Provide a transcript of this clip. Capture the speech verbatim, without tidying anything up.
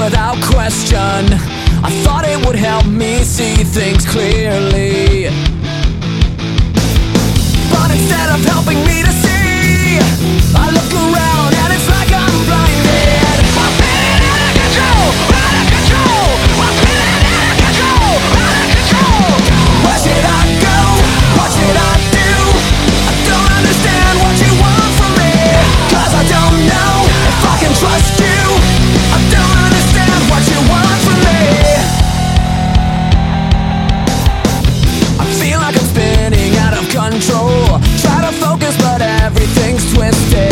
without question. I thought it would help me see things clearly, but instead of helping me to see, I look around and it's like I'm blinded. I'm feeling out of control, out of control. I'm feeling out of control, out of control. Where should I go? What should I do? I don't understand what you want from me, 'cause I don't know if I can trust you. I don't understand what you want from me. I feel like I'm spinning out of control. Try to focus but everything's twisted.